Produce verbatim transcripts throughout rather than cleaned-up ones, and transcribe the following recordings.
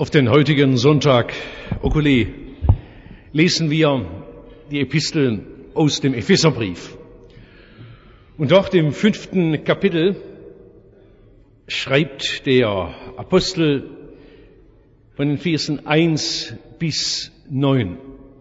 Auf den heutigen Sonntag Oculi lesen wir die Epistel aus dem Epheserbrief. Und dort im fünften Kapitel schreibt der Apostel von den Versen eins bis neun.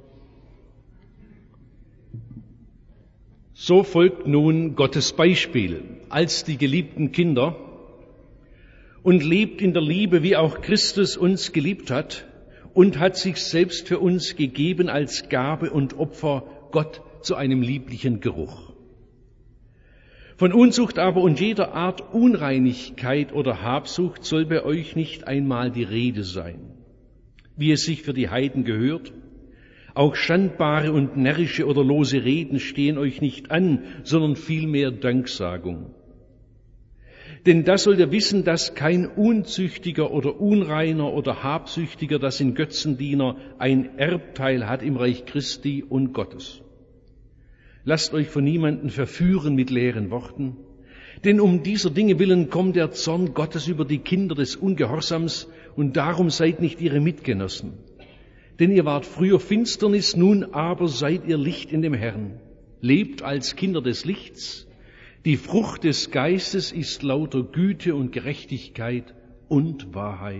So folgt nun Gottes Beispiel als die geliebten Kinder und lebt in der Liebe, wie auch Christus uns geliebt hat und hat sich selbst für uns gegeben als Gabe und Opfer Gott zu einem lieblichen Geruch. Von Unzucht aber und jeder Art Unreinigkeit oder Habsucht soll bei euch nicht einmal die Rede sein, wie es sich für die Heiden gehört. Auch schandbare und närrische oder lose Reden stehen euch nicht an, sondern vielmehr Danksagung. Denn das sollt ihr wissen, dass kein Unzüchtiger oder Unreiner oder Habsüchtiger, das in Götzendiener, ein Erbteil hat im Reich Christi und Gottes. Lasst euch von niemanden verführen mit leeren Worten, denn um dieser Dinge willen kommt der Zorn Gottes über die Kinder des Ungehorsams, und darum seid nicht ihre Mitgenossen. Denn ihr wart früher Finsternis, nun aber seid ihr Licht in dem Herrn. Lebt als Kinder des Lichts. Die Frucht des Geistes ist lauter Güte und Gerechtigkeit und Wahrheit.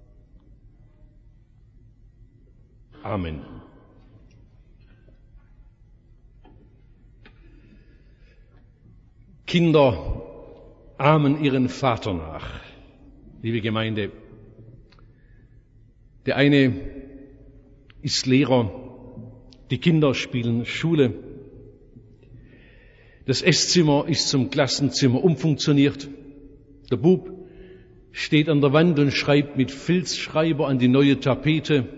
Amen. Kinder ahmen ihren Vater nach. Liebe Gemeinde, der eine ist Lehrer, die Kinder spielen Schule. Das Esszimmer ist zum Klassenzimmer umfunktioniert. Der Bub steht an der Wand und schreibt mit Filzschreiber an die neue Tapete.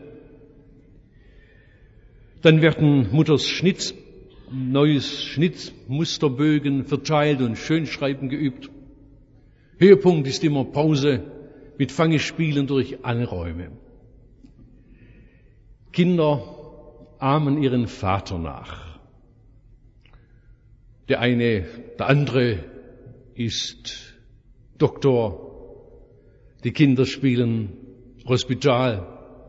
Dann werden Mutters Schnitt, neues Schnittmusterbögen verteilt und Schönschreiben geübt. Höhepunkt ist immer Pause mit Fangespielen durch alle Räume. Kinder ahmen ihren Vater nach. Der eine, der andere ist Doktor. Die Kinder spielen Hospital.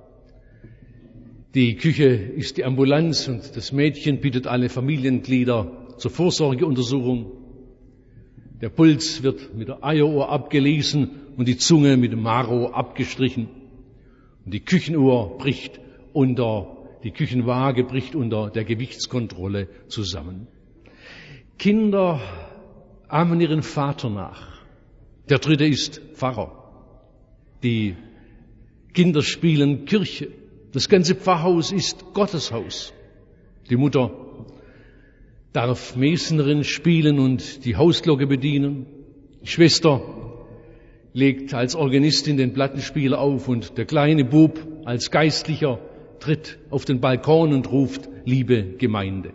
Die Küche ist die Ambulanz und das Mädchen bittet alle Familienglieder zur Vorsorgeuntersuchung. Der Puls wird mit der Eieruhr abgelesen und die Zunge mit dem Maro abgestrichen. Und die Küchenuhr bricht unter, die Küchenwaage bricht unter der Gewichtskontrolle zusammen. Kinder ahmen ihren Vater nach. Der dritte ist Pfarrer. Die Kinder spielen Kirche. Das ganze Pfarrhaus ist Gotteshaus. Die Mutter darf Mesnerin spielen und die Hausglocke bedienen. Die Schwester legt als Organistin den Plattenspieler auf und der kleine Bub als Geistlicher tritt auf den Balkon und ruft, liebe Gemeinde.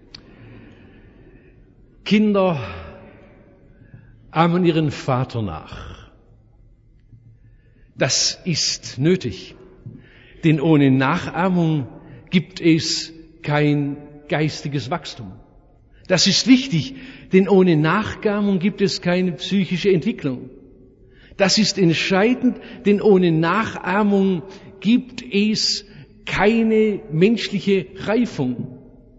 Kinder ahmen ihren Vater nach. Das ist nötig, denn ohne Nachahmung gibt es kein geistiges Wachstum. Das ist wichtig, denn ohne Nachahmung gibt es keine psychische Entwicklung. Das ist entscheidend, denn ohne Nachahmung gibt es keine menschliche Reifung.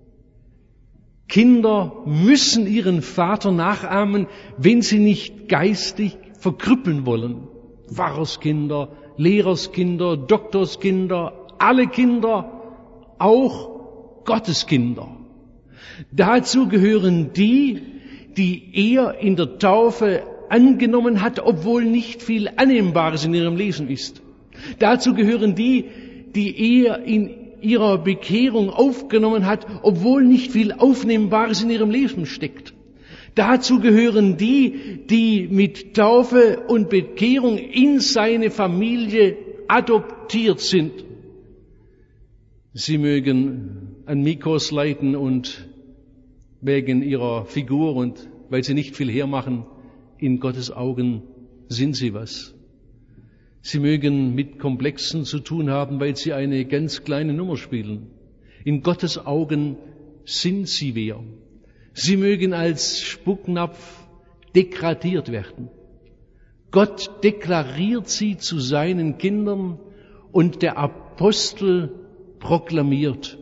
Kinder müssen ihren Vater nachahmen, wenn sie nicht geistig verkrüppeln wollen. Pfarrerskinder, Lehrerskinder, Doktorskinder, alle Kinder, auch Gotteskinder. Dazu gehören die, die er in der Taufe angenommen hat, obwohl nicht viel Annehmbares in ihrem Leben ist. Dazu gehören die, die er in ihrer Bekehrung aufgenommen hat, obwohl nicht viel Aufnehmbares in ihrem Leben steckt. Dazu gehören die, die mit Taufe und Bekehrung in seine Familie adoptiert sind. Sie mögen an Mikros leiden und wegen ihrer Figur und weil sie nicht viel hermachen, in Gottes Augen sind sie was. Sie mögen mit Komplexen zu tun haben, weil sie eine ganz kleine Nummer spielen. In Gottes Augen sind sie wer. Sie mögen als Spucknapf degradiert werden. Gott deklariert sie zu seinen Kindern Und der Apostel proklamiert: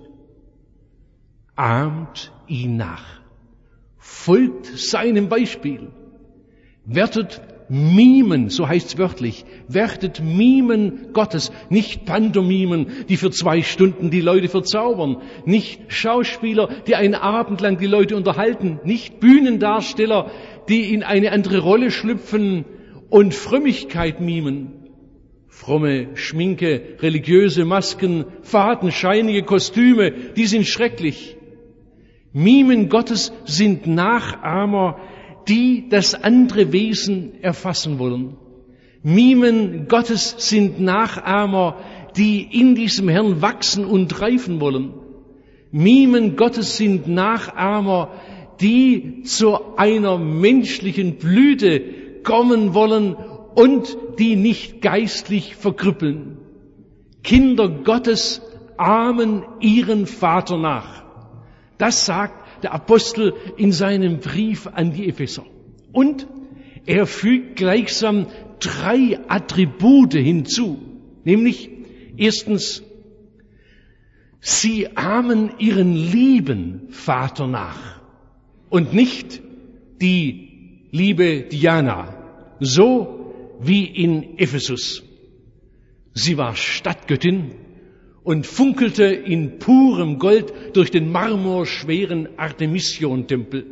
Ahmt ihn nach. Folgt seinem Beispiel. Werdet Mimen, so heißt's wörtlich, werdet Mimen Gottes, nicht Pantomimen, die für zwei Stunden die Leute verzaubern, nicht Schauspieler, die einen Abend lang die Leute unterhalten, nicht Bühnendarsteller, die in eine andere Rolle schlüpfen und Frömmigkeit mimen. Fromme Schminke, religiöse Masken, fadenscheinige Kostüme, die sind schrecklich. Mimen Gottes sind Nachahmer, die das andere Wesen erfassen wollen. Mimen Gottes sind Nachahmer, die in diesem Herrn wachsen und reifen wollen. Mimen Gottes sind Nachahmer, die zu einer menschlichen Blüte kommen wollen und die nicht geistlich verkrüppeln. Kinder Gottes ahmen ihren Vater nach. Das sagt der Apostel in seinem Brief an die Epheser. Und er fügt gleichsam drei Attribute hinzu. Nämlich, erstens, sie ahmen ihren lieben Vater nach und nicht die liebe Diana, so wie in Ephesus. Sie war Stadtgöttin und funkelte in purem Gold durch den marmorschweren Artemision-Tempel.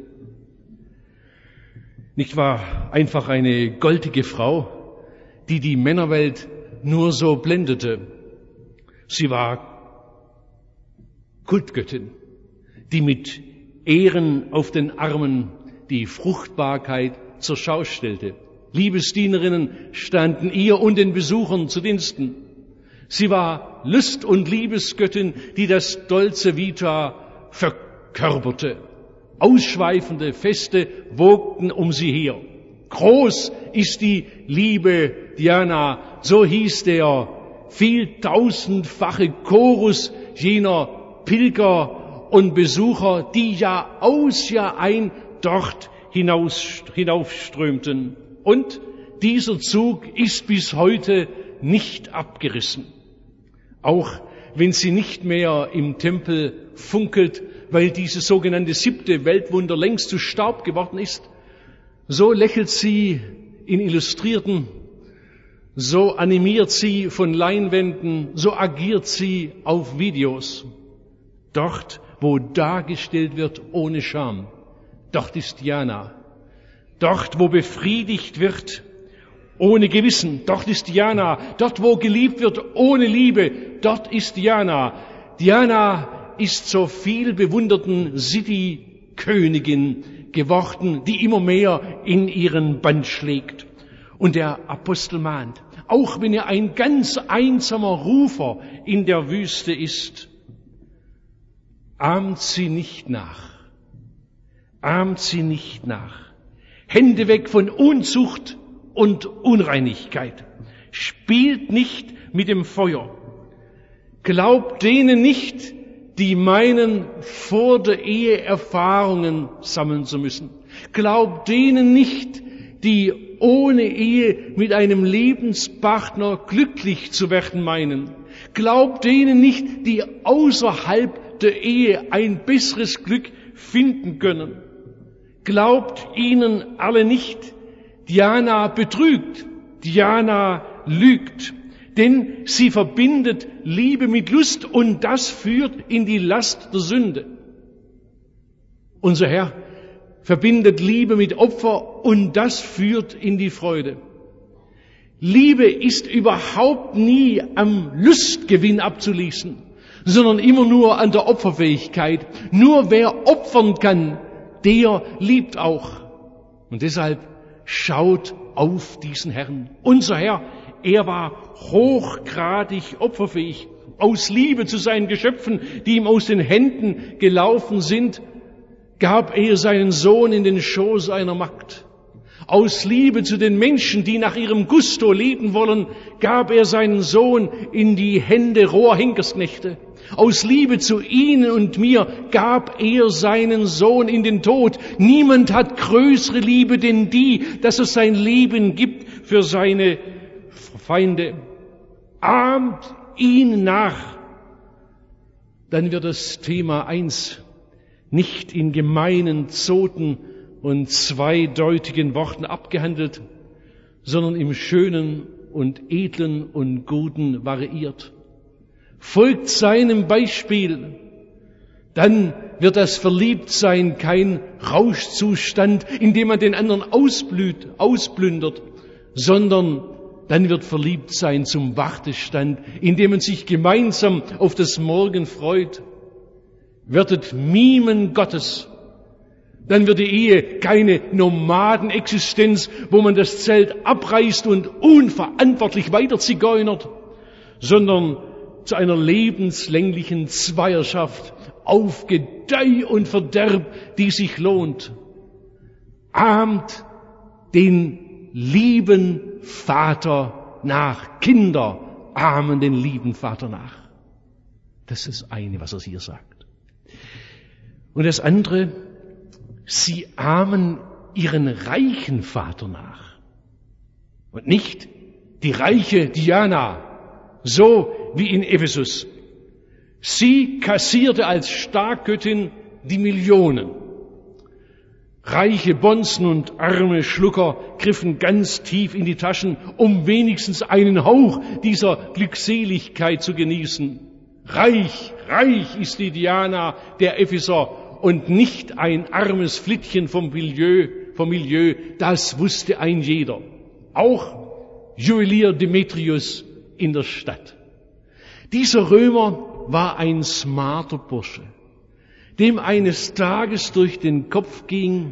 Nicht wahr? Einfach eine goldige Frau, die die Männerwelt nur so blendete. Sie war Kultgöttin, die mit Ehren auf den Armen die Fruchtbarkeit zur Schau stellte. Liebesdienerinnen standen ihr und den Besuchern zu Diensten. Sie war Lust- und Liebesgöttin, die das stolze Vita verkörperte. Ausschweifende Feste wogten um sie her. Groß ist die liebe Diana, so hieß der vieltausendfache Chorus jener Pilger und Besucher, die Jahr aus Jahr ein dort hinaus, hinaufströmten. Und dieser Zug ist bis heute nicht abgerissen. Auch wenn sie nicht mehr im Tempel funkelt, weil dieses sogenannte siebte Weltwunder längst zu Staub geworden ist, so lächelt sie in Illustrierten, so animiert sie von Leinwänden, so agiert sie auf Videos. Dort, wo dargestellt wird ohne Scham, dort ist Diana. Dort, wo befriedigt wird ohne Gewissen, dort ist Diana. Dort, wo geliebt wird ohne Liebe, dort ist Diana. Diana ist zur viel bewunderten City-Königin geworden, die immer mehr in ihren Bann schlägt. Und der Apostel mahnt, auch wenn er ein ganz einsamer Rufer in der Wüste ist, ahmt sie nicht nach. Ahmt sie nicht nach. Hände weg von Unzucht und Unreinigkeit. Spielt nicht mit dem Feuer. Glaubt denen nicht, die meinen, vor der Ehe Erfahrungen sammeln zu müssen. Glaubt denen nicht, die ohne Ehe mit einem Lebenspartner glücklich zu werden meinen. Glaubt denen nicht, die außerhalb der Ehe ein besseres Glück finden können. Glaubt ihnen alle nicht. Diana betrügt, Diana lügt, denn sie verbindet Liebe mit Lust und das führt in die Last der Sünde. Unser Herr verbindet Liebe mit Opfer und das führt in die Freude. Liebe ist überhaupt nie am Lustgewinn abzuließen, sondern immer nur an der Opferfähigkeit. Nur wer opfern kann, der liebt auch. Und deshalb schaut auf diesen Herrn. Unser Herr, er war hochgradig opferfähig. Aus Liebe zu seinen Geschöpfen, die ihm aus den Händen gelaufen sind, gab er seinen Sohn in den Schoß einer Magd. Aus Liebe zu den Menschen, die nach ihrem Gusto leben wollen, gab er seinen Sohn in die Hände roher Henkersknechte. Aus Liebe zu Ihnen und mir gab er seinen Sohn in den Tod. Niemand hat größere Liebe denn die, dass er sein Leben gibt für seine Feinde. Ahmt ihn nach, dann wird das Thema eins nicht in gemeinen Zoten und zweideutigen Worten abgehandelt, sondern im Schönen und Edlen und Guten variiert. Folgt seinem Beispiel, dann wird das Verliebtsein kein Rauschzustand, in dem man den anderen ausblüht, ausplündert, sondern dann wird Verliebtsein zum Wartestand, in dem man sich gemeinsam auf das Morgen freut. Werdet Mimen Gottes, dann wird die Ehe keine Nomadenexistenz, wo man das Zelt abreißt und unverantwortlich weiter zigeunert, sondern zu einer lebenslänglichen Zweierschaft auf Gedeih und Verderb, die sich lohnt. Ahmt den lieben Vater nach. Kinder ahmen den lieben Vater nach. Das ist das eine, was er hier sagt. Und das andere, sie ahmen ihren reichen Vater nach. Und nicht die reiche Diana, so wie in Ephesus. Sie kassierte als Starkgöttin die Millionen. Reiche Bonzen und arme Schlucker griffen ganz tief in die Taschen, um wenigstens einen Hauch dieser Glückseligkeit zu genießen. Reich, reich ist die Diana der Epheser und nicht ein armes Flittchen vom Milieu, vom Milieu, das wusste ein jeder. Auch Juwelier Demetrius in der Stadt. Dieser Römer war ein smarter Bursche, dem eines Tages durch den Kopf ging,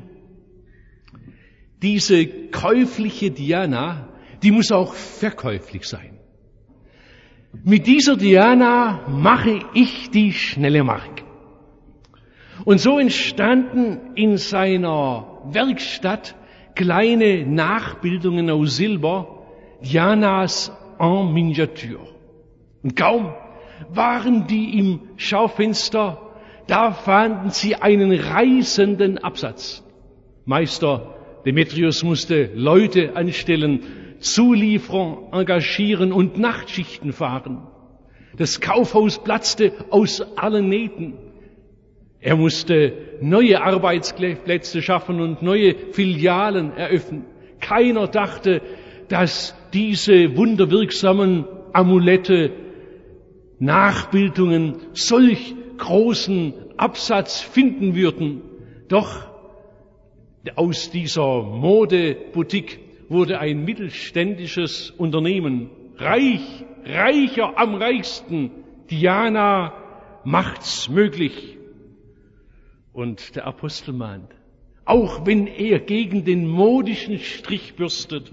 diese käufliche Diana, die muss auch verkäuflich sein. Mit dieser Diana mache ich die schnelle Mark. Und so entstanden in seiner Werkstatt kleine Nachbildungen aus Silber, Dianas en Miniature. Und kaum waren die im Schaufenster, da fanden sie einen reißenden Absatz. Meister Demetrius musste Leute anstellen, Zulieferer engagieren und Nachtschichten fahren. Das Kaufhaus platzte aus allen Nähten. Er musste neue Arbeitsplätze schaffen und neue Filialen eröffnen. Keiner dachte, dass diese wunderwirksamen Amulette, Nachbildungen solch großen Absatz finden würden. Doch aus dieser Modeboutique wurde ein mittelständisches Unternehmen. Reich, reicher am reichsten. Diana macht's möglich. Und der Apostel mahnt, auch wenn er gegen den modischen Strich bürstet,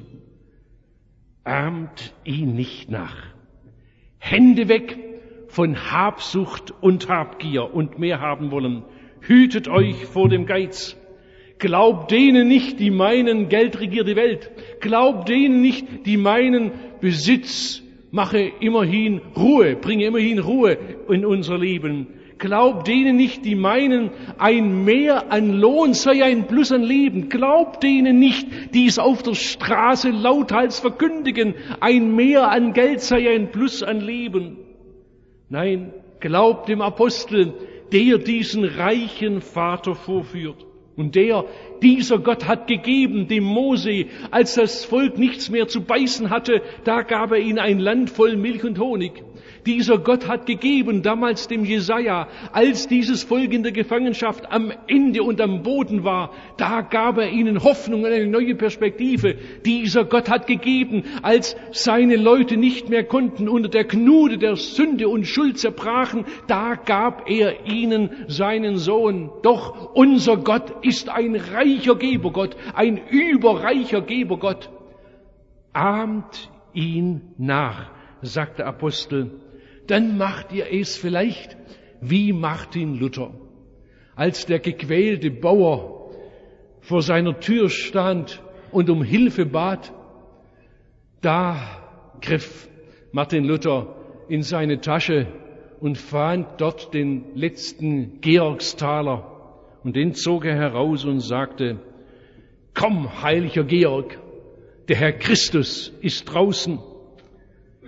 ahmt ihn nicht nach. Hände weg von Habsucht und Habgier und mehr haben wollen. Hütet euch vor dem Geiz. Glaubt denen nicht, die meinen, Geld regiert die Welt. Glaubt denen nicht, die meinen, Besitz mache immerhin Ruhe, bringe immerhin Ruhe in unser Leben. Glaubt denen nicht, die meinen, ein Mehr an Lohn sei ein Plus an Leben. Glaubt denen nicht, die es auf der Straße lauthals verkündigen, ein Mehr an Geld sei ein Plus an Leben. Nein, glaubt dem Apostel, der diesen reichen Vater vorführt. Und der, dieser Gott hat gegeben dem Mose, als das Volk nichts mehr zu beißen hatte, da gab er ihnen ein Land voll Milch und Honig. Dieser Gott hat gegeben damals dem Jesaja, als dieses Volk in der Gefangenschaft am Ende und am Boden war, da gab er ihnen Hoffnung und eine neue Perspektive. Dieser Gott hat gegeben, als seine Leute nicht mehr konnten, unter der Knude der Sünde und Schuld zerbrachen, da gab er ihnen seinen Sohn. Doch unser Gott ist ein reicher Gebergott, ein überreicher Gebergott. Ahmt ihn nach, sagt der Apostel. Dann macht ihr es vielleicht wie Martin Luther, als der gequälte Bauer vor seiner Tür stand und um Hilfe bat. Da griff Martin Luther in seine Tasche und fand dort den letzten Georgstaler und den zog er heraus und sagte: Komm, heiliger Georg, der Herr Christus ist draußen.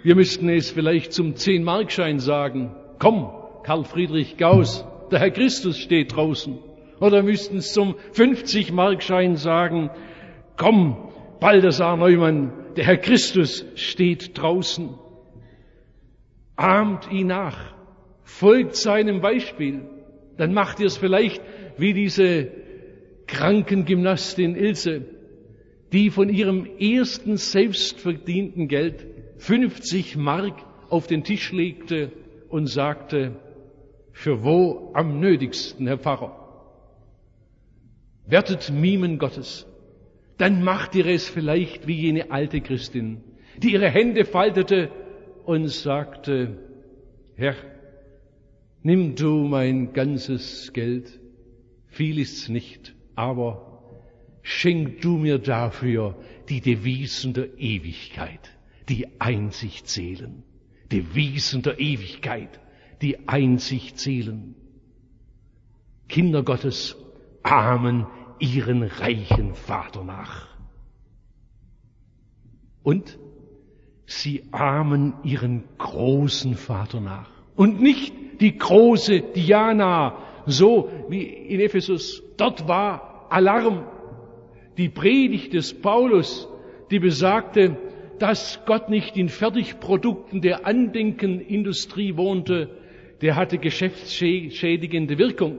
Wir müssten es vielleicht zum Zehn-Markschein sagen. Komm, Karl Friedrich Gauss, der Herr Christus steht draußen. Oder müssten es zum fünfzig-Markschein sagen. Komm, Balthasar Neumann, der Herr Christus steht draußen. Ahmt ihn nach, folgt seinem Beispiel. Dann macht ihr es vielleicht wie diese Krankengymnastin Ilse, die von ihrem ersten selbstverdienten Geld fünfzig Mark auf den Tisch legte und sagte, für wo am nötigsten, Herr Pfarrer? Werdet Mimen Gottes. Dann macht ihr es vielleicht wie jene alte Christin, die ihre Hände faltete und sagte, Herr, nimm du mein ganzes Geld, viel ist's nicht, aber schenk du mir dafür die Devisen der Ewigkeit, die einzig zählen. Devisen der Ewigkeit, die einzig zählen. Kinder Gottes ahmen ihren reichen Vater nach. Und sie ahmen ihren großen Vater nach. Und nicht die große Diana, so wie in Ephesus. Dort war Alarm. Die Predigt des Paulus, die besagte, dass Gott nicht in Fertigprodukten der Andenkenindustrie wohnte, der hatte geschäftsschädigende Wirkung.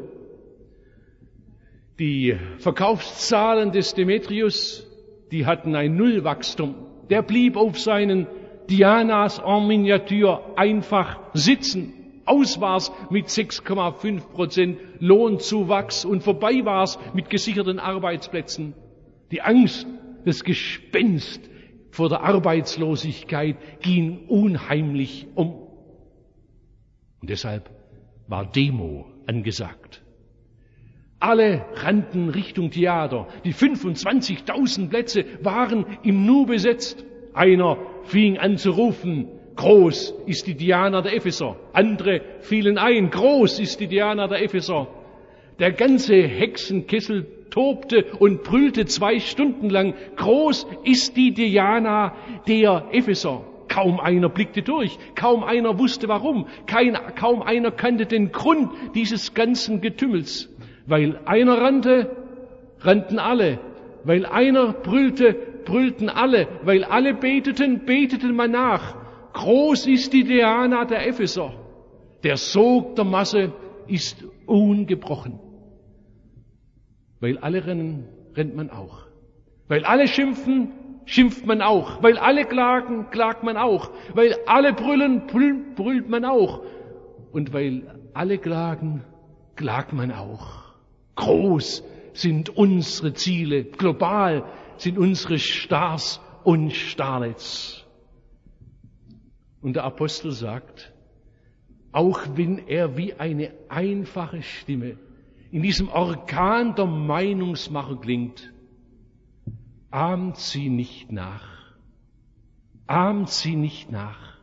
Die Verkaufszahlen des Demetrius, die hatten ein Nullwachstum. Der blieb auf seinen Dianas en Miniatur einfach sitzen. Aus war's mit sechs Komma fünf Prozent Lohnzuwachs und vorbei war's mit gesicherten Arbeitsplätzen. Die Angst, das Gespenst vor der Arbeitslosigkeit ging unheimlich um. Und deshalb war Demo angesagt. Alle rannten Richtung Theater. Die fünfundzwanzigtausend Plätze waren im Nu besetzt. Einer fing an zu rufen, groß ist die Diana der Epheser. Andere fielen ein, groß ist die Diana der Epheser. Der ganze Hexenkessel tobte und brüllte zwei Stunden lang, groß ist die Diana der Epheser. Kaum einer blickte durch, kaum einer wusste warum, kein, kaum einer kannte den Grund dieses ganzen Getümmels. Weil einer rannte, rannten alle. Weil einer brüllte, brüllten alle. Weil alle beteten, beteten man nach. Groß ist die Diana der Epheser. Der Sog der Masse ist ungebrochen. Weil alle rennen, rennt man auch. Weil alle schimpfen, schimpft man auch. Weil alle klagen, klagt man auch. Weil alle brüllen, brüllt, brüllt man auch. Und weil alle klagen, klagt man auch. Groß sind unsere Ziele, global sind unsere Stars und Starlets. Und der Apostel sagt, auch wenn er wie eine einfache Stimme in diesem Orkan der Meinungsmacher klingt, ahmt sie nicht nach. Ahmt sie nicht nach.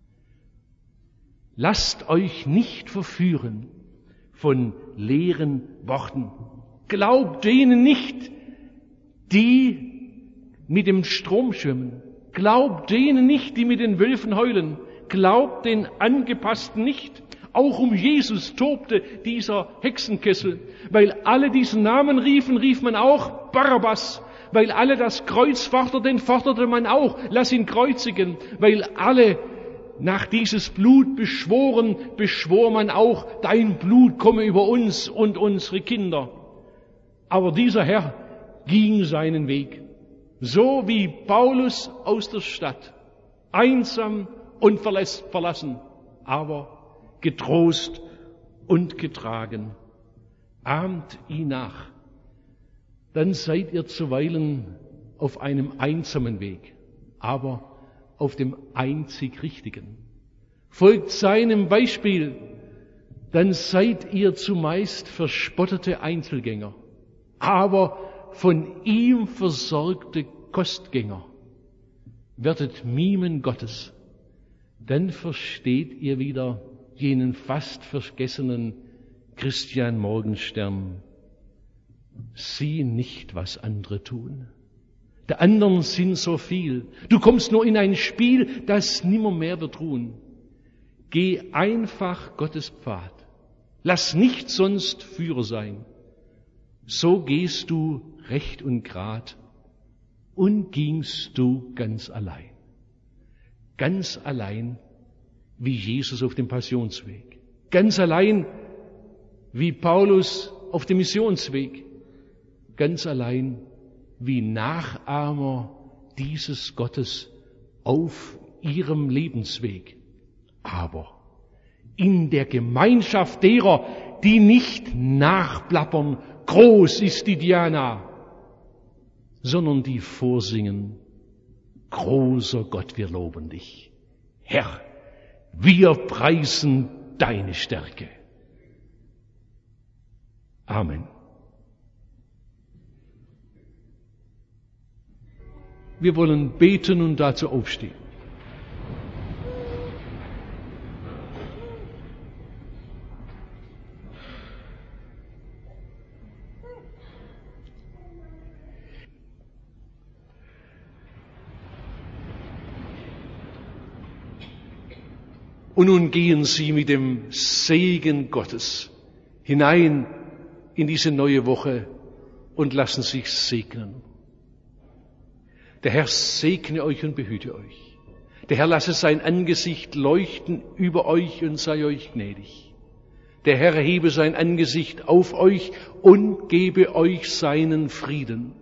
Lasst euch nicht verführen von leeren Worten. Glaubt denen nicht, die mit dem Strom schwimmen. Glaubt denen nicht, die mit den Wölfen heulen. Glaubt den Angepassten nicht. Auch um Jesus tobte dieser Hexenkessel. Weil alle diesen Namen riefen, rief man auch Barabbas. Weil alle das Kreuz forderten, forderte man auch, lass ihn kreuzigen. Weil alle nach dieses Blut beschworen, beschwor man auch, dein Blut komme über uns und unsere Kinder. Aber dieser Herr ging seinen Weg. So wie Paulus aus der Stadt. Einsam und verlassen, aber getrost und getragen. Ahmt ihn nach. Dann seid ihr zuweilen auf einem einsamen Weg, aber auf dem einzig Richtigen. Folgt seinem Beispiel, dann seid ihr zumeist verspottete Einzelgänger, aber von ihm versorgte Kostgänger. Werdet Mimen Gottes, dann versteht ihr wieder jenen fast vergessenen Christian Morgenstern. Sieh nicht, was andere tun. Der anderen sind so viel. Du kommst nur in ein Spiel, das nimmermehr wird ruhen. Geh einfach Gottes Pfad. Lass nicht sonst Führer sein. So gehst du recht und grad und gingst du ganz allein. Ganz allein wie Jesus auf dem Passionsweg. Ganz allein wie Paulus auf dem Missionsweg. Ganz allein wie Nachahmer dieses Gottes auf ihrem Lebensweg. Aber in der Gemeinschaft derer, die nicht nachplappern, groß ist die Diana, sondern die vorsingen, großer Gott, wir loben dich. Herr, wir preisen deine Stärke. Amen. Wir wollen beten und dazu aufstehen. Und nun gehen Sie mit dem Segen Gottes hinein in diese neue Woche und lassen sich segnen. Der Herr segne euch und behüte euch. Der Herr lasse sein Angesicht leuchten über euch und sei euch gnädig. Der Herr hebe sein Angesicht auf euch und gebe euch seinen Frieden.